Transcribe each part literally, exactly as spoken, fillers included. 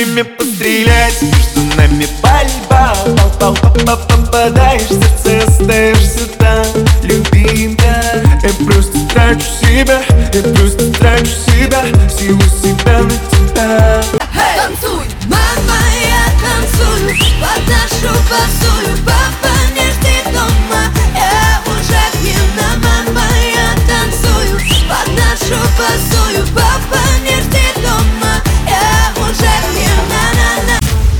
время пострелять. Между нами пальба, пал, пал, пал, попадаешь в сердце, остаешься там, любимая. Я просто трачу себя, я просто трачу себя, силу себя на тебя. Танцуй, мама, я танцую под нашу басую. Папа не ждет дома, я уже пьяна. Мама, я танцую под нашу басую. Папа не ждет дома, я уже пьяна.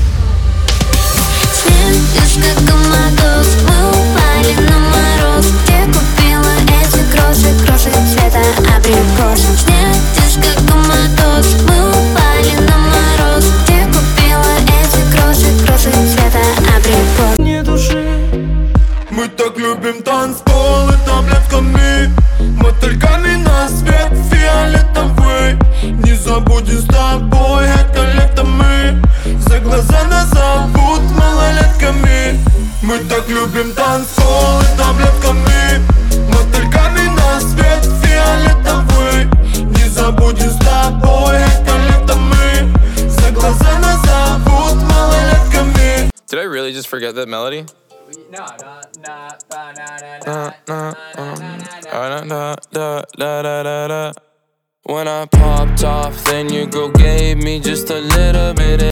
Снег, как коматоз, мы упали на мороз. Где купила эти кроши, кроши цвета абрикос. Снег, как коматоз, мы упали на мороз. Где купила эти кроши, кроши цвета абрикос. Не души, мы так любим танцпол и таблетками, мотыльками на свет фиолетовый. Не забудем с тобой это лето мы, за глаза нас зовут малолетками. Мы так любим танцпол и таблетками, мотыльками на свет фиолетовый. Не забудем с тобой это лето мы, за глаза нас зовут малолетками. Did I really just forget that melody? No, no, no, ba, na, na, Na, na, na, um, ah, da, da, da, da, da, da. When I popped off, then your girl gave me just a little bit of